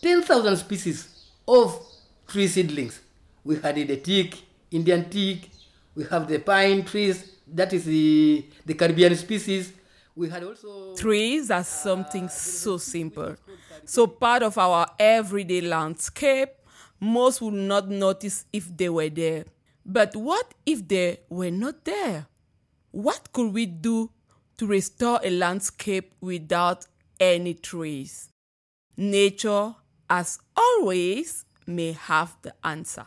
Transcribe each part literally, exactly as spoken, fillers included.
ten thousand species of tree seedlings. We had the teak, Indian teak, we have the pine trees, that is the, the Caribbean species. We had also... Trees are something so simple, so part of our everyday landscape. Most would not notice if they were there. But what if they were not there? What could we do to restore a landscape without any trees? Nature, as always, may have the answer.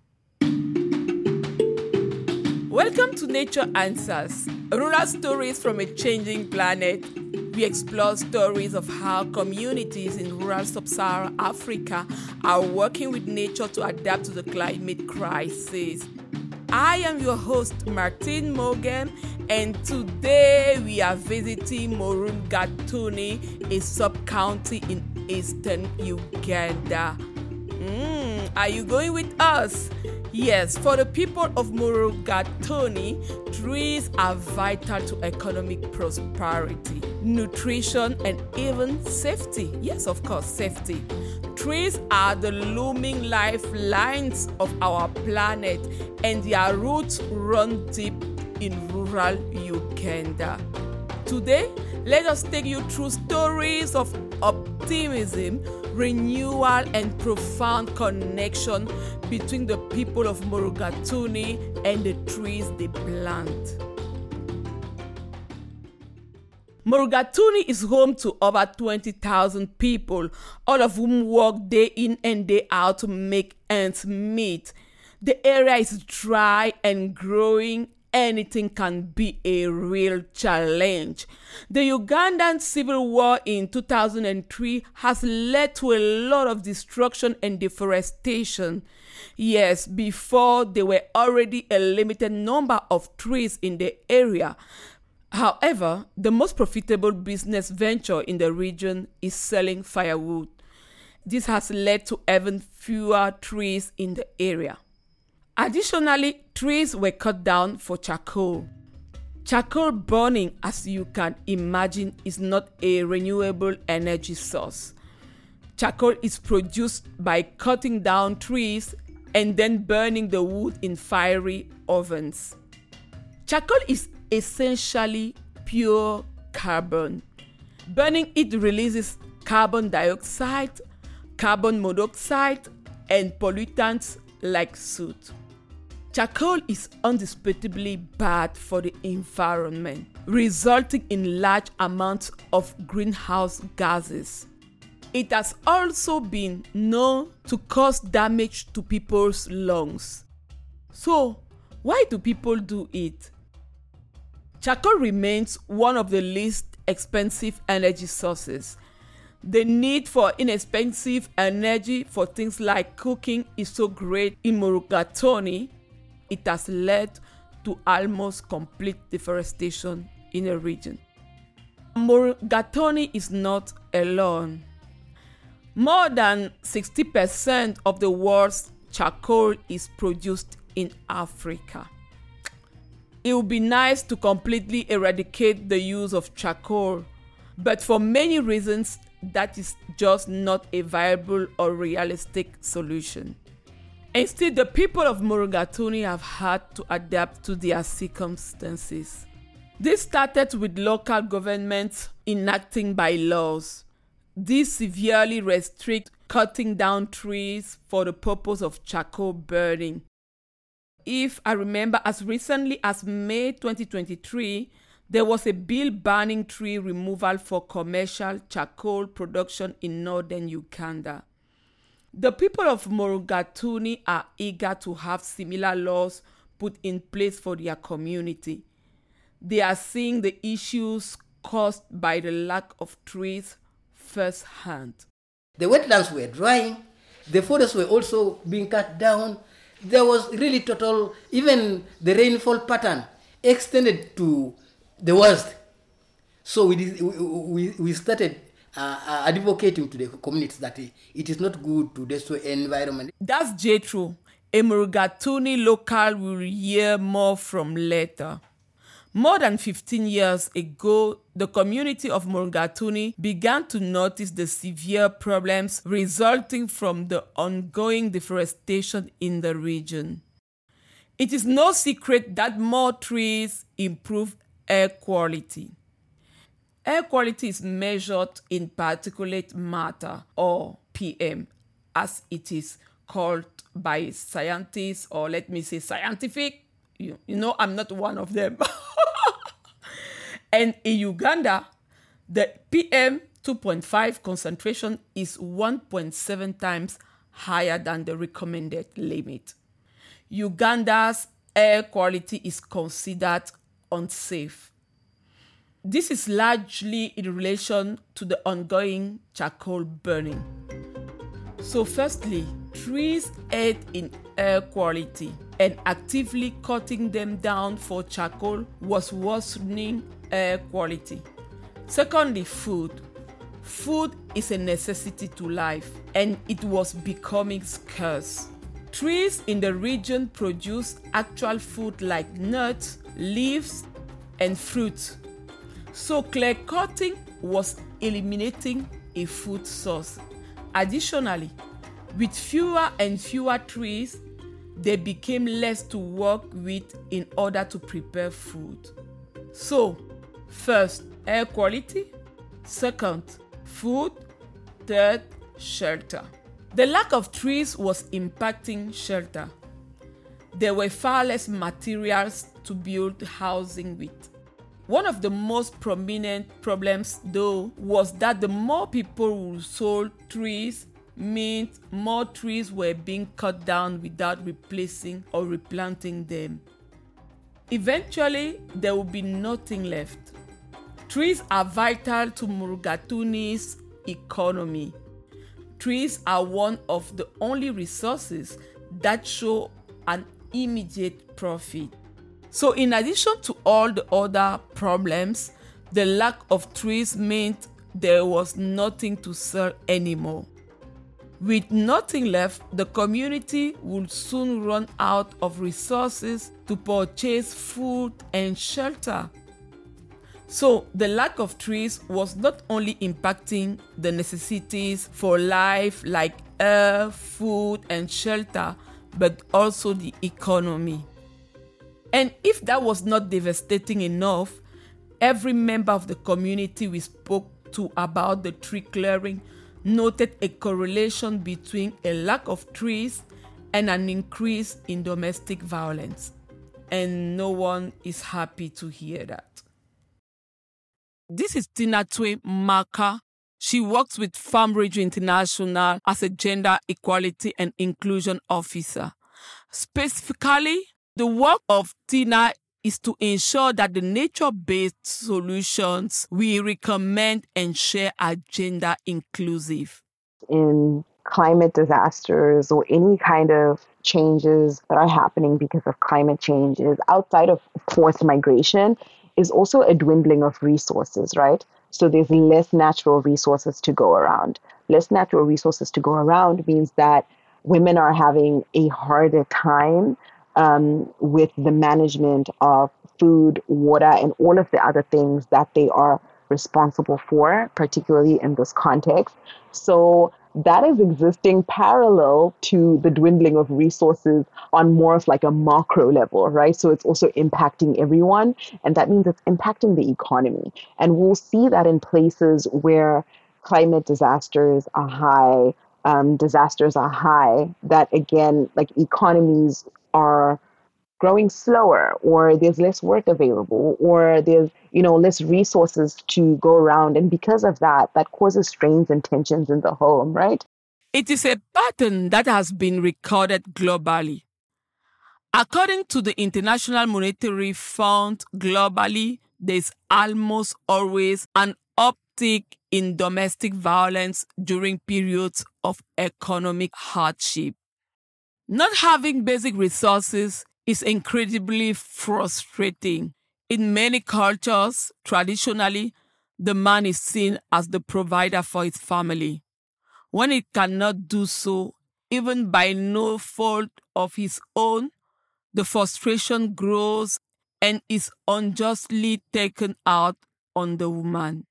Welcome to Nature Answers, rural stories from a changing planet. We explore stories of how communities in rural sub-Saharan Africa are working with nature to adapt to the climate crisis. I am your host, Martine Mogem, and today we are visiting Murugatuni, a sub-county in eastern Uganda. Mm, are you going with us? Yes, for the people of Murugatuni, trees are vital to economic prosperity, nutrition, and even safety. Yes, of course, safety. Trees are the looming lifelines of our planet, and their roots run deep in rural Uganda. Today, let us take you through stories of optimism, renewal, and profound connection between the people of Murugatuni and the trees they plant. Murugatuni is home to over twenty thousand people, all of whom work day in and day out to make ends meet. The area is dry and growing. Anything can be a real challenge. The Ugandan civil war in two thousand three has led to a lot of destruction and deforestation. Yes, before there were already a limited number of trees in the area. However, the most profitable business venture in the region is selling firewood. This has led to even fewer trees in the area. Additionally, trees were cut down for charcoal. Charcoal burning, as you can imagine, is not a renewable energy source. Charcoal is produced by cutting down trees and then burning the wood in fiery ovens. Charcoal is essentially pure carbon. Burning it releases carbon dioxide, carbon monoxide, and pollutants like soot. Charcoal is undisputably bad for the environment, resulting in large amounts of greenhouse gases. It has also been known to cause damage to people's lungs. So, why do people do it? Charcoal remains one of the least expensive energy sources. The need for inexpensive energy for things like cooking is so great in Murugatuni, it has led to almost complete deforestation in the region. Murugatuni is not alone. More than sixty percent of the world's charcoal is produced in Africa. It would be nice to completely eradicate the use of charcoal, but for many reasons, that is just not a viable or realistic solution. Instead, the people of Murugatuni have had to adapt to their circumstances. This started with local governments enacting bylaws. These severely restrict cutting down trees for the purpose of charcoal burning. If I remember, as recently as May twenty twenty-three, there was a bill banning tree removal for commercial charcoal production in northern Uganda. The people of Murugatuni are eager to have similar laws put in place for their community. They are seeing the issues caused by the lack of trees firsthand. The wetlands were drying, the forests were also being cut down. There was really total, even the rainfall pattern extended to the worst. So we we, we started uh, advocating to the communities that it is not good to destroy environment. That's Jethro, a Murugatuni local we'll hear more from later. More than fifteen years ago, the community of Mulungatuni began to notice the severe problems resulting from the ongoing deforestation in the region. It is no secret that more trees improve air quality. Air quality is measured in particulate matter, or P M, as it is called by scientists, or let me say scientific. You, you know, I'm not one of them. And in Uganda, the P M two point five concentration is one point seven times higher than the recommended limit. Uganda's air quality is considered unsafe. This is largely in relation to the ongoing charcoal burning. So firstly, trees aid in air quality, and actively cutting them down for charcoal was worsening air quality. Secondly, food. Food is a necessity to life, and it was becoming scarce. Trees in the region produce actual food like nuts, leaves, and fruits. So clear cutting was eliminating a food source. Additionally, with fewer and fewer trees, there became less to work with in order to prepare food. So, first, air quality. Second, food. Third, shelter. The lack of trees was impacting shelter. There were far less materials to build housing with. One of the most prominent problems, though, was that the more people who sold trees meant more trees were being cut down without replacing or replanting them. Eventually, there will be nothing left. Trees are vital to Mulungatuni's economy. Trees are one of the only resources that show an immediate profit. So in addition to all the other problems, the lack of trees meant there was nothing to sell anymore. With nothing left, the community would soon run out of resources to purchase food and shelter. So the lack of trees was not only impacting the necessities for life like air, food, and shelter, but also the economy. And if that was not devastating enough, every member of the community we spoke to about the tree clearing noted a correlation between a lack of trees and an increase in domestic violence. And no one is happy to hear that. This is Tinatwe Maka. She works with Farm Radio International as a gender equality and inclusion officer. Specifically, the work of Tina is to ensure that the nature-based solutions we recommend and share are gender inclusive. In climate disasters or any kind of changes that are happening because of climate changes, outside of forced migration, is also a dwindling of resources, right? So there's less natural resources to go around. Less natural resources to go around means that women are having a harder time Um, with the management of food, water, and all of the other things that they are responsible for, particularly in this context. So that is existing parallel to the dwindling of resources on more of like a macro level, right? So it's also impacting everyone, and that means it's impacting the economy. And we'll see that in places where climate disasters are high, um, disasters are high, that again, like economies are growing slower, or there's less work available, or there's, you know, less resources to go around. And because of that, that causes strains and tensions in the home, right? It is a pattern that has been recorded globally. According to the International Monetary Fund, globally, there's almost always an uptick in domestic violence during periods of economic hardship. Not having basic resources is incredibly frustrating. In many cultures, traditionally, the man is seen as the provider for his family. When it cannot do so, even by no fault of his own, the frustration grows and is unjustly taken out on the woman.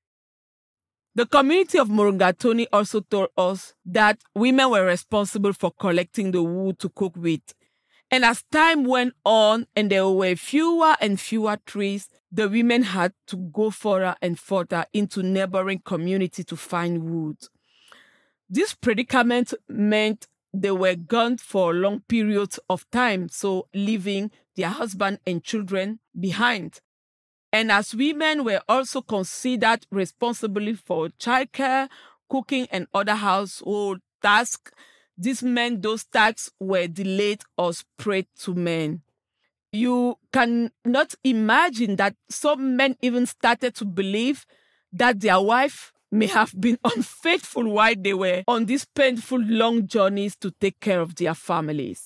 The community of Mulungatoni also told us that women were responsible for collecting the wood to cook with. And as time went on and there were fewer and fewer trees, the women had to go further and further into neighboring communities to find wood. This predicament meant they were gone for long periods of time, so leaving their husband and children behind. And as women were also considered responsible for childcare, cooking, and other household tasks, this meant those tasks were delayed or spread to men. You cannot imagine that some men even started to believe that their wife may have been unfaithful while they were on these painful long journeys to take care of their families.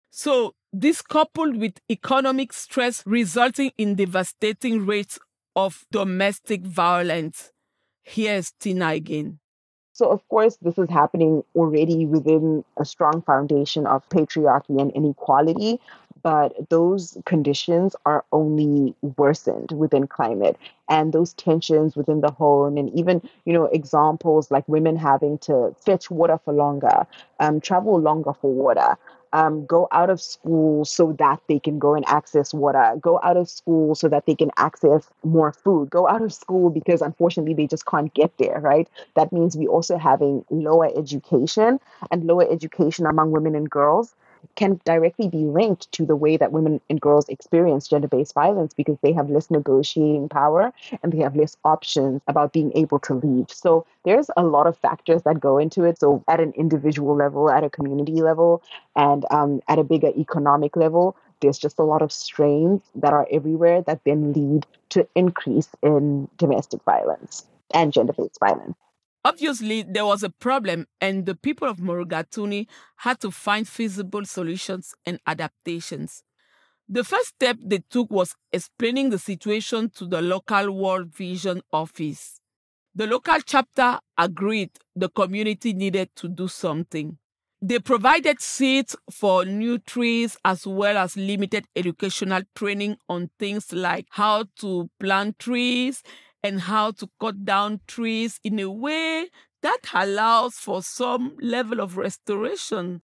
So this coupled with economic stress resulting in devastating rates of domestic violence. Here's Tina again. So, of course, this is happening already within a strong foundation of patriarchy and inequality, but those conditions are only worsened within climate. And those tensions within the home, and even, you know, examples like women having to fetch water for longer, um, travel longer for water, Um, go out of school so that they can go and access water, go out of school so that they can access more food, go out of school because unfortunately they just can't get there, right? That means we also having lower education, and lower education among women and girls can directly be linked to the way that women and girls experience gender-based violence because they have less negotiating power and they have less options about being able to leave. So there's a lot of factors that go into it. So at an individual level, at a community level, and um, at a bigger economic level, there's just a lot of strains that are everywhere that then lead to increase in domestic violence and gender-based violence. Obviously, there was a problem, and the people of Mulungatoni had to find feasible solutions and adaptations. The first step they took was explaining the situation to the local World Vision office. The local chapter agreed the community needed to do something. They provided seeds for new trees as well as limited educational training on things like how to plant trees and how to cut down trees in a way that allows for some level of restoration.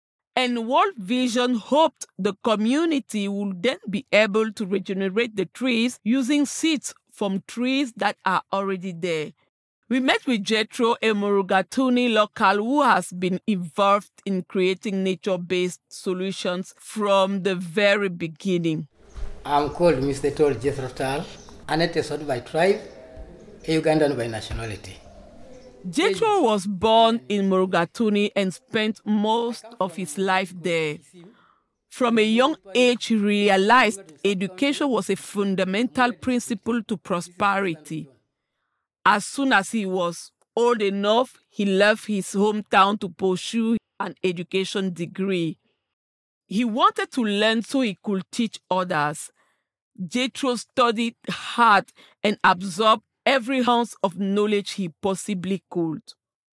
And World Vision hoped the community would then be able to regenerate the trees using seeds from trees that are already there. We met with Jethro, a Mulungatoni local who has been involved in creating nature-based solutions from the very beginning. I'm called Mister Tol Jethro Tal, an Etesot by tribe, a Ugandan by nationality. Jethro was born in Mulungatoni and spent most of his life there. From a young age, he realized education was a fundamental principle to prosperity. As soon as he was old enough, he left his hometown to pursue an education degree. He wanted to learn so he could teach others. Jethro studied hard and absorbed every ounce of knowledge he possibly could.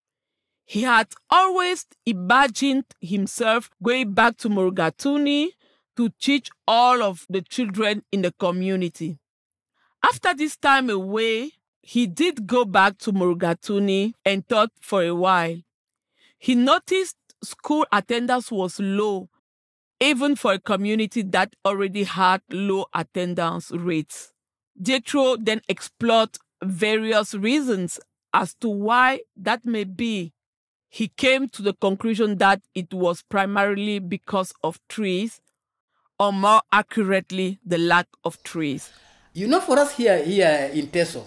He had always imagined himself going back to Mulungatoni to teach all of the children in the community. After this time away, he did go back to Mulungatoni and taught for a while. He noticed school attendance was low, even for a community that already had low attendance rates. Jethro then explored various reasons as to why that may be. He came to the conclusion that it was primarily because of trees, or more accurately, the lack of trees. You know, for us here, here in Teso,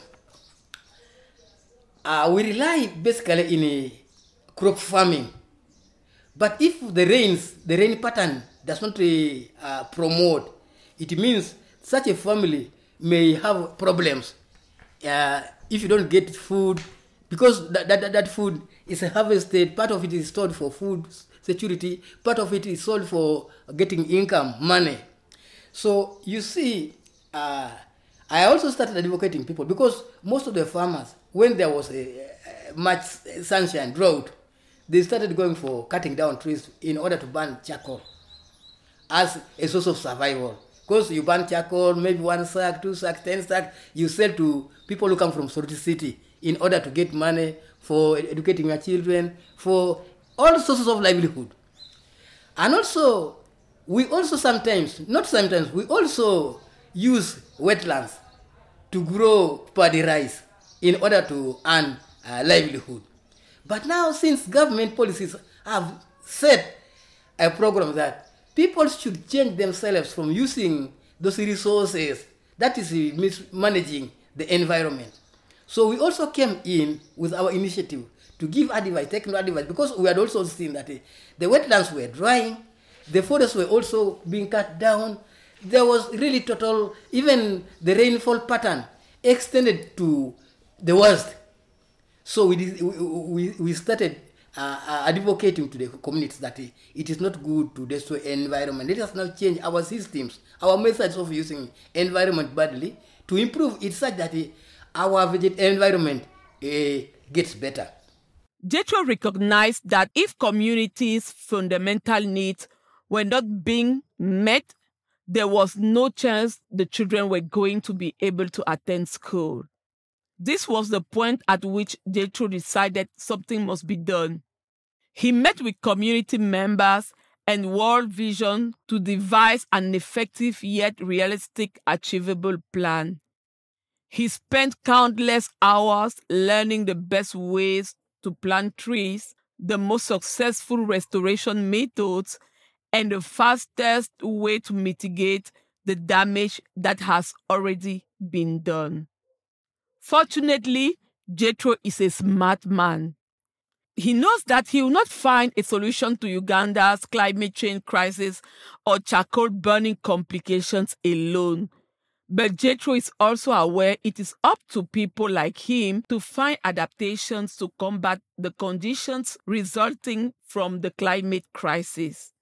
uh, we rely basically in a crop farming. But if the rains, the rain pattern does not uh, promote, it means such a family may have problems. Uh, if you don't get food, because that, that, that food is harvested, part of it is stored for food security, part of it is sold for getting income, money. So you see, uh, I also started advocating people because most of the farmers, when there was a, a much sunshine, drought, they started going for cutting down trees in order to burn charcoal as a source of survival. Because you burn charcoal, maybe one sack, two sacks, ten sacks, you sell to people who come from Soroti City in order to get money for educating your children, for all sources of livelihood. And also, we also sometimes, not sometimes, we also use wetlands to grow paddy rice in order to earn uh, livelihood. But now, since government policies have set a program that people should change themselves from using those resources, that is mismanaging the environment. So we also came in with our initiative to give advice, technical advice, because we had also seen that the wetlands were drying, the forests were also being cut down. There was really total, even the rainfall pattern extended to the worst. So we did, we, we started uh, advocating to the communities that it is not good to destroy environment. Let us now change our systems, our methods of using environment badly to improve it such that our environment uh, gets better. Jethro recognized that if communities' fundamental needs were not being met, there was no chance the children were going to be able to attend school. This was the point at which Jethro decided something must be done. He met with community members and World Vision to devise an effective yet realistic, achievable plan. He spent countless hours learning the best ways to plant trees, the most successful restoration methods, and the fastest way to mitigate the damage that has already been done. Fortunately, Jethro is a smart man. He knows that he will not find a solution to Uganda's climate change crisis or charcoal burning complications alone. But Jethro is also aware it is up to people like him to find adaptations to combat the conditions resulting from the climate crisis.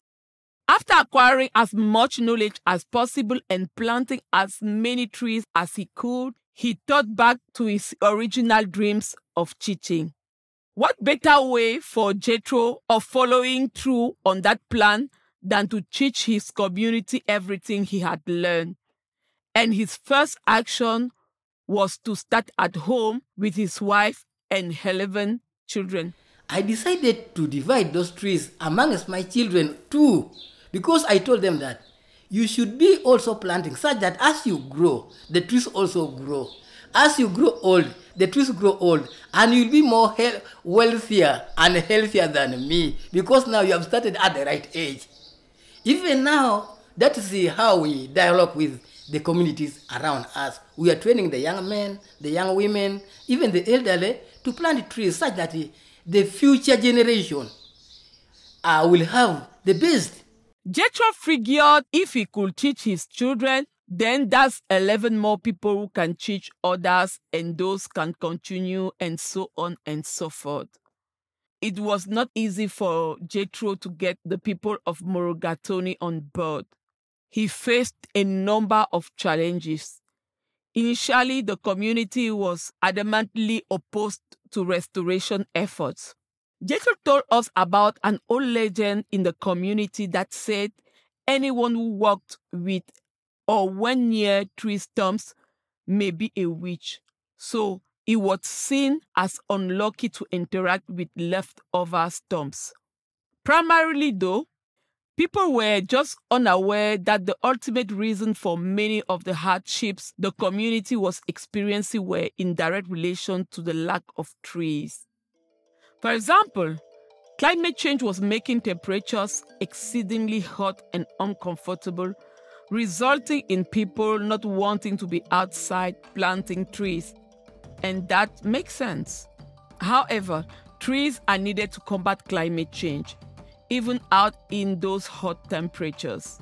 After acquiring as much knowledge as possible and planting as many trees as he could, he thought back to his original dreams of teaching. What better way for Jethro of following through on that plan than to teach his community everything he had learned? And his first action was to start at home with his wife and eleven children. I decided to divide those trees amongst my children too, because I told them that you should be also planting such that as you grow, the trees also grow. As you grow old, the trees grow old, and you'll be more he- wealthier and healthier than me, because now you have started at the right age. Even now, that is how we dialogue with the communities around us. We are training the young men, the young women, even the elderly to plant trees such that the future generation uh, will have the best. Jethro figured if he could teach his children, then that's eleven more people who can teach others, and those can continue, and so on and so forth. It was not easy for Jethro to get the people of Mulungatoni on board. He faced a number of challenges. Initially, the community was adamantly opposed to restoration efforts. Jethro told us about an old legend in the community that said anyone who walked with or went near tree stumps may be a witch. So he was seen as unlucky to interact with leftover stumps. Primarily, though, people were just unaware that the ultimate reason for many of the hardships the community was experiencing were in direct relation to the lack of trees. For example, climate change was making temperatures exceedingly hot and uncomfortable, resulting in people not wanting to be outside planting trees. And that makes sense. However, trees are needed to combat climate change, even out in those hot temperatures.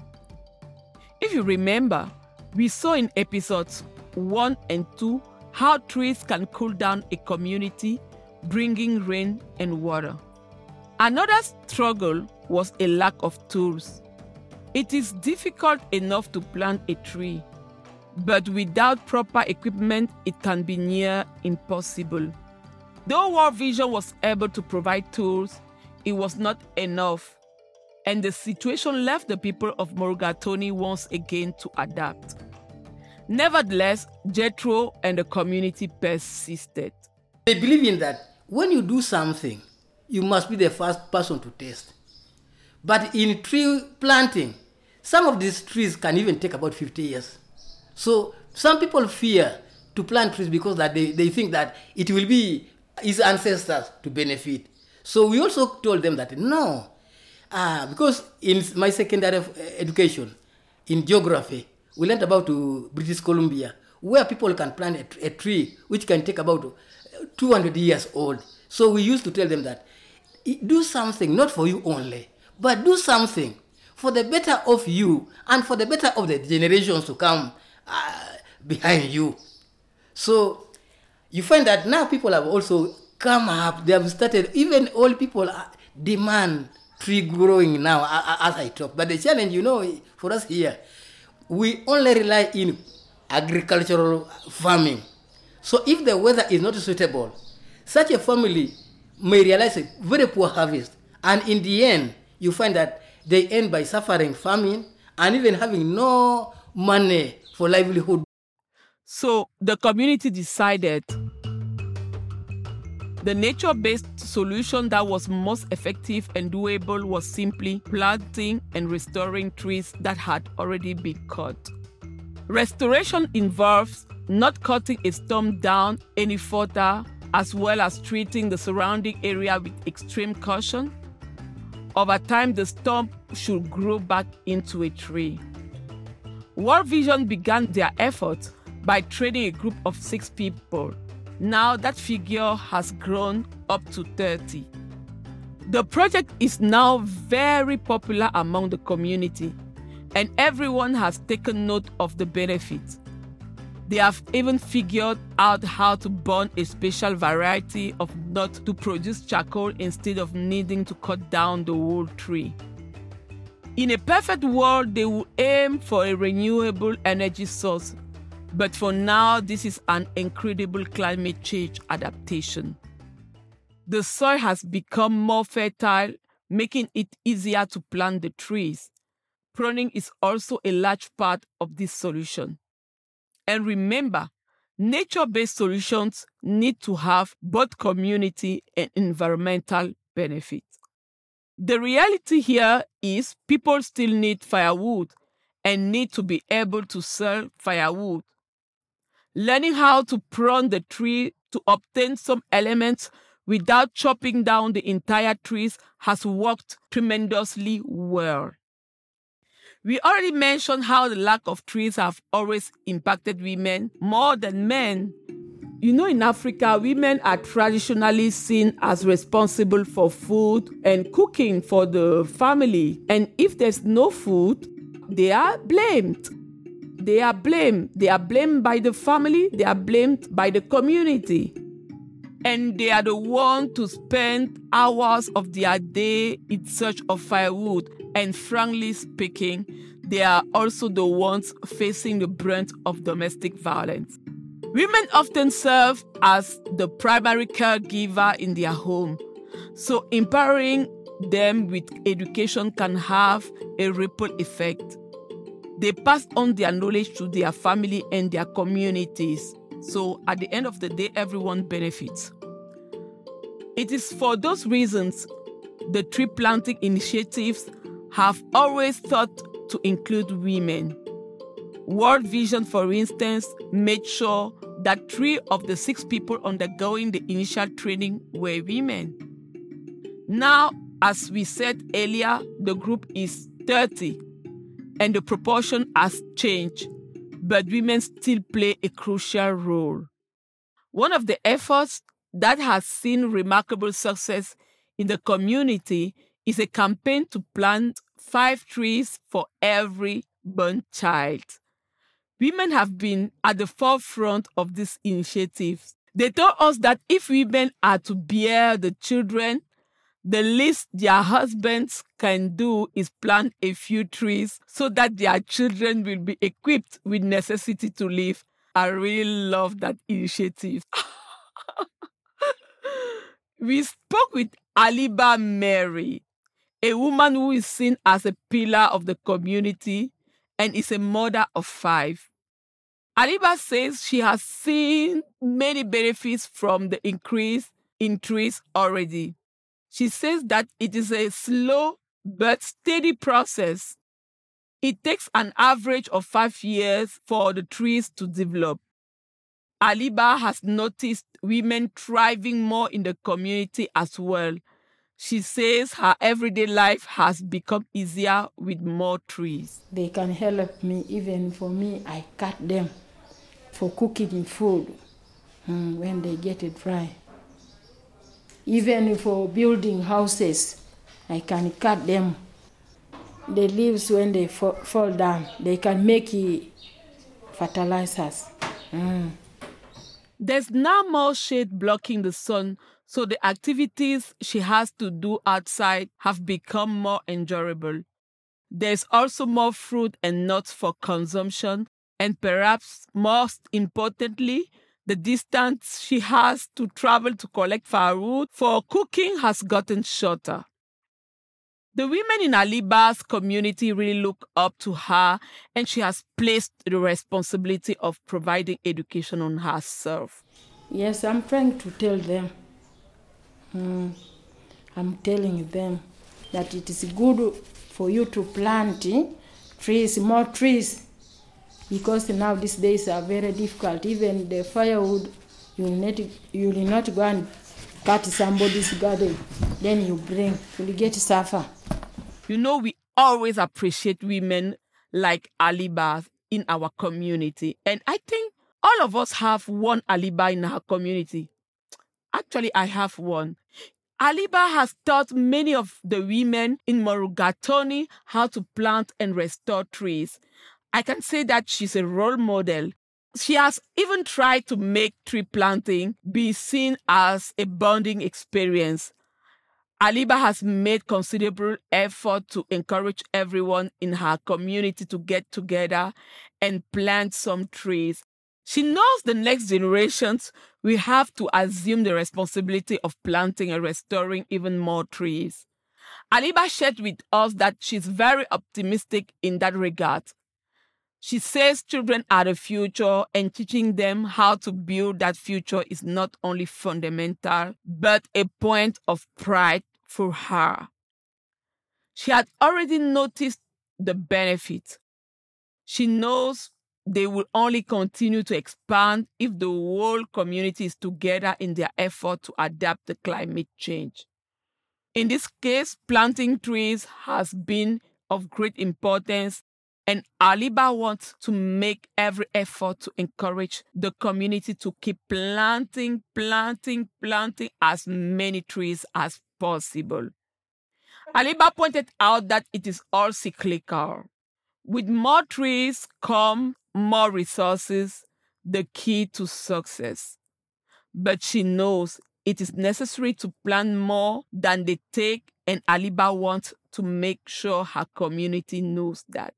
If you remember, we saw in episodes one and two how trees can cool down a community, bringing rain and water. Another struggle was a lack of tools. It is difficult enough to plant a tree, but without proper equipment, it can be near impossible. Though World Vision was able to provide tools, it was not enough. and the situation left the people of Mulligatawny once again to adapt. Nevertheless, Jethro and the community persisted. They believe in that when you do something, you must be the first person to taste. But in tree planting, some of these trees can even take about fifty years. So some people fear to plant trees because that they, they think that it will be his ancestors to benefit. So we also told them that no, uh, because in my secondary education, in geography, we learned about to British Columbia, where people can plant a, a tree which can take about two hundred years old. So we used to tell them that do something not for you only, but do something for the better of you and for the better of the generations to come uh, behind you. So you find that now people have also come up, they have started, even old people demand tree growing now as I talk. But the challenge, you know, for us here, we only rely in agricultural farming. So if the weather is not suitable, such a family may realize a very poor harvest. And in the end, you find that they end by suffering famine and even having no money for livelihood. So the community decided the nature-based solution that was most effective and doable was simply planting and restoring trees that had already been cut. Restoration involves not cutting a stump down any further, as well as treating the surrounding area with extreme caution. Over time, the stump should grow back into a tree. World Vision began their efforts by training a group of six people. Now that figure has grown up to thirty. The project is now very popular among the community, and everyone has taken note of the benefits. They have even figured out how to burn a special variety of nut to produce charcoal instead of needing to cut down the whole tree. In a perfect world, they will aim for a renewable energy source, but for now, this is an incredible climate change adaptation. The soil has become more fertile, making it easier to plant the trees. Pruning is also a large part of this solution. And remember, nature-based solutions need to have both community and environmental benefits. The reality here is people still need firewood and need to be able to sell firewood. Learning how to prune the tree to obtain some elements without chopping down the entire trees has worked tremendously well. We already mentioned how the lack of trees have always impacted women more than men. You know, in Africa, women are traditionally seen as responsible for food and cooking for the family. And if there's no food, they are blamed. They are blamed. They are blamed by the family. They are blamed by the community. And they are the ones to spend hours of their day in search of firewood. And frankly speaking, they are also the ones facing the brunt of domestic violence. Women often serve as the primary caregiver in their home, so empowering them with education can have a ripple effect. They pass on their knowledge to their family and their communities, so at the end of the day, everyone benefits. It is for those reasons the tree planting initiatives have always thought to include women. World Vision, for instance, made sure that three of the six people undergoing the initial training were women. Now, as we said earlier, the group is thirty, and the proportion has changed, but women still play a crucial role. One of the efforts that has seen remarkable success in the community is a campaign to plant five trees for every born child. Women have been at the forefront of this initiative. They told us that if women are to bear the children, the least their husbands can do is plant a few trees so that their children will be equipped with necessity to live. I really love that initiative. We spoke with Aliba Mary, a woman who is seen as a pillar of the community and is a mother of five. Aliba says she has seen many benefits from the increase in trees already. She says that it is a slow but steady process. It takes an average of five years for the trees to develop. Aliba has noticed women thriving more in the community as well. She says her everyday life has become easier with more trees. They can help me, even for me, I cut them for cooking food mm, when they get it dry. Even for building houses, I can cut them. The leaves, when they fall, fall down, they can make fertilizers. Mm. There's now more shade blocking the sun, so the activities she has to do outside have become more enjoyable. There's also more fruit and nuts for consumption, and perhaps most importantly, the distance she has to travel to collect firewood for cooking has gotten shorter. The women in Aliba's community really look up to her, and she has placed the responsibility of providing education on herself. Yes, I'm trying to tell them. Mm, I'm telling them that it is good for you to plant eh, trees, more trees, because now these days are very difficult. Even the firewood, you will not, you will not go and cut somebody's garden, then you bring, you will get suffer. You know, we always appreciate women like Aliba in our community. And I think all of us have one Aliba in our community. Actually, I have one. Aliba has taught many of the women in Morugatoni how to plant and restore trees. I can say that she's a role model. She has even tried to make tree planting be seen as a bonding experience. Aliba has made considerable effort to encourage everyone in her community to get together and plant some trees. She knows the next generations will have to assume the responsibility of planting and restoring even more trees. Aliba shared with us that she's very optimistic in that regard. She says children are the future, and teaching them how to build that future is not only fundamental, but a point of pride for her. She had already noticed the benefit. She knows they will only continue to expand if the whole community is together in their effort to adapt to climate change. In this case, planting trees has been of great importance, and Aliba wants to make every effort to encourage the community to keep planting, planting, planting as many trees as possible. Aliba pointed out that it is all cyclical. With more trees come more resources, the key to success. But she knows it is necessary to plant more than they take, and Aliba wants to make sure her community knows that.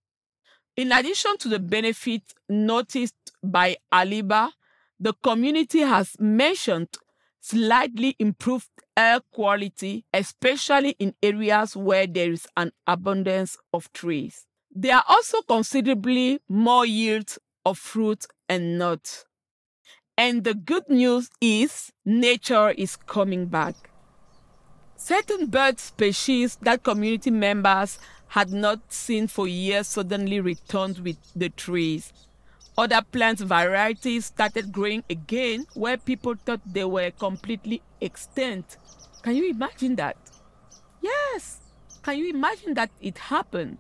In addition to the benefits noticed by Aliba, the community has mentioned slightly improved air quality, especially in areas where there is an abundance of trees. There are also considerably more yields of fruit and nuts. And the good news is nature is coming back. Certain bird species that community members had not seen for years suddenly returned with the trees. Other plant varieties started growing again where people thought they were completely extinct. Can you imagine that? Yes. Can you imagine that it happened?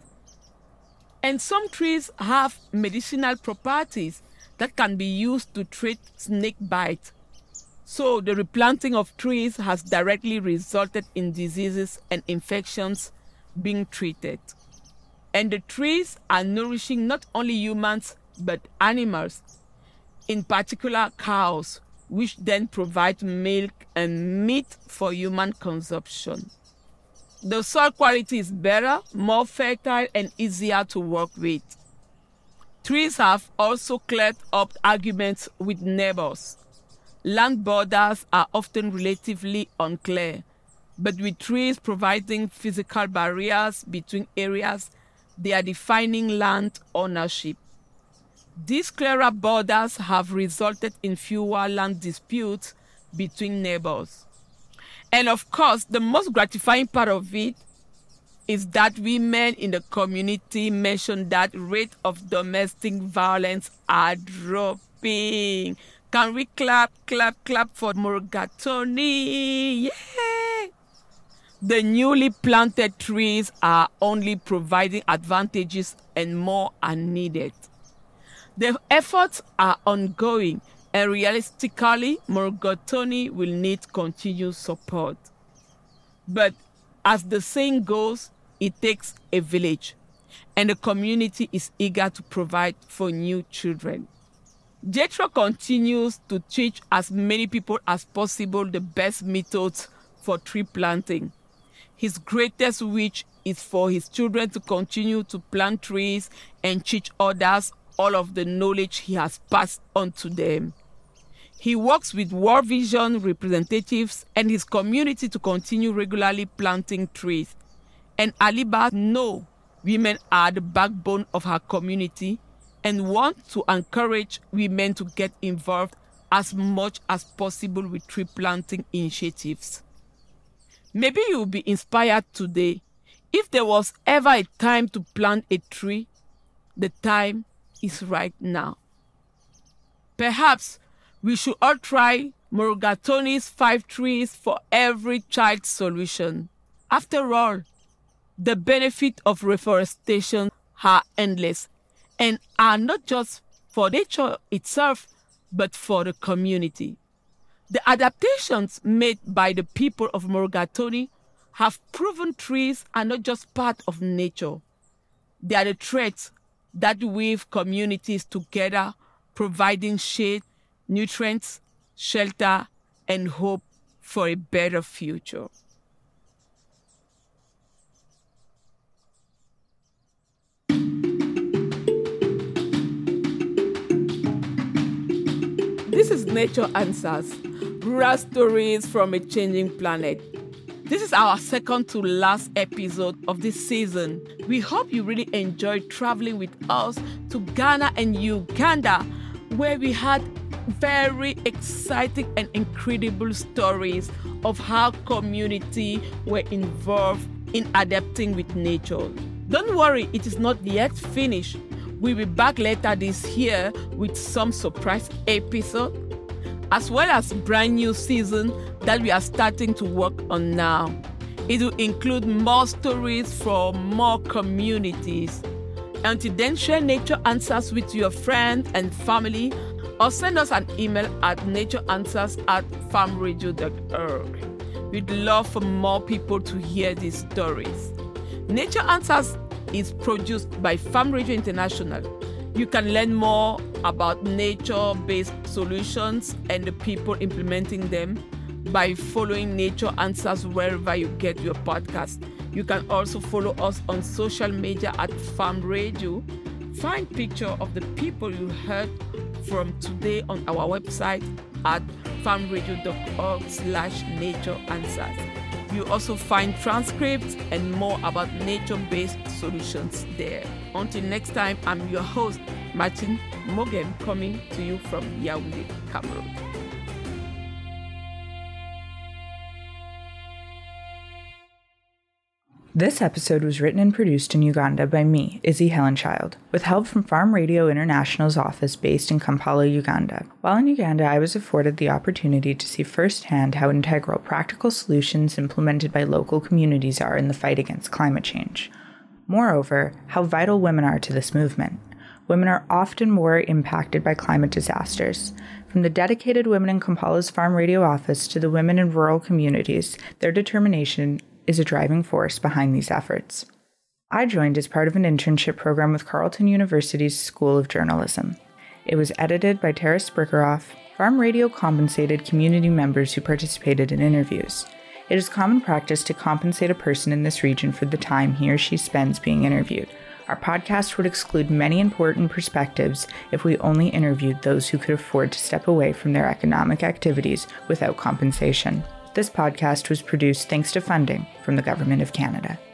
And some trees have medicinal properties that can be used to treat snake bite. So the replanting of trees has directly resulted in diseases and infections being treated. And the trees are nourishing not only humans but animals, in particular cows, which then provide milk and meat for human consumption. The soil quality is better, more fertile, and easier to work with. Trees have also cleared up arguments with neighbors. Land borders are often relatively unclear, But with trees providing physical barriers between areas, they are defining land ownership. These clearer borders have resulted in fewer land disputes between neighbors. And of course, the most gratifying part of it is that women in the community mentioned that rate of domestic violence are dropping. Can we clap, clap, clap for Mulgatony? Yeah! The newly planted trees are only providing advantages and more are needed. The efforts are ongoing, and realistically, Mulgatony will need continued support. But as the saying goes, it takes a village, and the community is eager to provide for new children. Jethro continues to teach as many people as possible the best methods for tree planting. His greatest wish is for his children to continue to plant trees and teach others all of the knowledge he has passed on to them. He works with World Vision representatives and his community to continue regularly planting trees. And Aliba knows women are the backbone of her community and want to encourage women to get involved as much as possible with tree planting initiatives. Maybe you'll be inspired today. If there was ever a time to plant a tree, the time is right now. Perhaps we should all try Mulgatony's five trees for every child solution. After all, the benefits of reforestation are endless and are not just for nature itself, but for the community. The adaptations made by the people of Mulgatony have proven trees are not just part of nature. They are the threads that weave communities together, providing shade, nutrients, shelter, and hope for a better future. This is Nature Answers, rural stories from a changing planet. This is our second to last episode of this season. We hope you really enjoyed traveling with us to Ghana and Uganda, where we had very exciting and incredible stories of how community were involved in adapting with nature. Don't worry, it is not yet finished. We'll be back later this year with some surprise episode, as well as brand new season that we are starting to work on now. It will include more stories from more communities. Until then, share Nature Answers with your friends and family, or send us an email at natureanswers at farmradio dot org. We'd love for more people to hear these stories. Nature Answers is produced by Farm Radio International. You can learn more about nature-based solutions and the people implementing them by following Nature Answers wherever you get your podcast. You can also follow us on social media at Farm Radio. Find picture of the people you heard from today on our website at farmradio dot org slash nature answers. You also find transcripts and more about nature-based solutions there. Until next time, I'm your host, Martin Mogem, coming to you from Yaoundé, Cameroon. This episode was written and produced in Uganda by me, Izzy Helenchild, with help from Farm Radio International's office based in Kampala, Uganda. While in Uganda, I was afforded the opportunity to see firsthand how integral practical solutions implemented by local communities are in the fight against climate change. Moreover, how vital women are to this movement. Women are often more impacted by climate disasters. From the dedicated women in Kampala's Farm Radio office to the women in rural communities, their determination is a driving force behind these efforts. I joined as part of an internship program with Carleton University's School of Journalism. It was edited by Tara Sprickeroff. Farm Radio compensated community members who participated in interviews. It is common practice to compensate a person in this region for the time he or she spends being interviewed. Our podcast would exclude many important perspectives if we only interviewed those who could afford to step away from their economic activities without compensation. This podcast was produced thanks to funding from the Government of Canada.